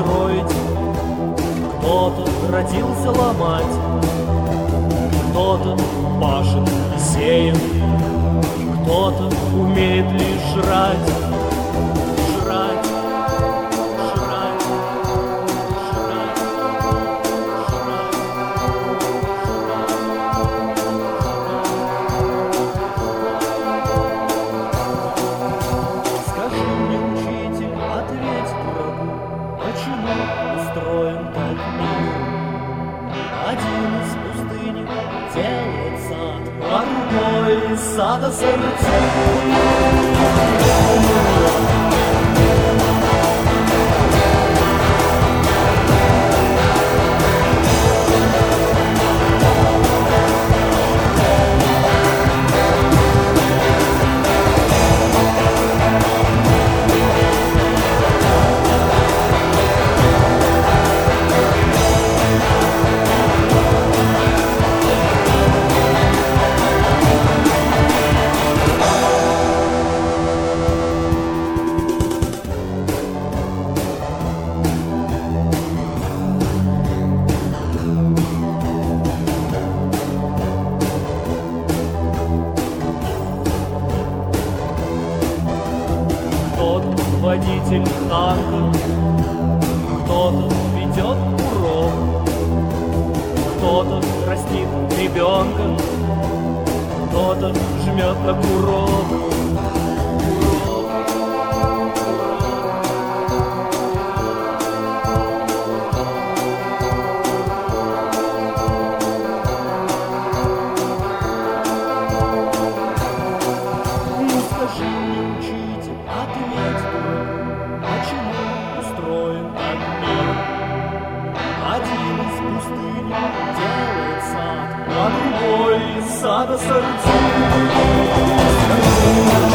строить. Кто-то родился ломать, кто-то пашет и сеет, кто-то умеет лишь жрать. Жрать, жрать, жрать, жрать, жрать. Скажи мне, учитель, ответь врагу, почему устроен так мир? Один из пустыни делает сад, а другой из сада сердца. Кто-то водитель танка, кто-то ведет урок, кто-то растит ребенка, кто-то жмет на курок. Скажи мне, учитель, ответь, почему устроен так мир? Один из пустыни делает сад, а другой из сада сердца.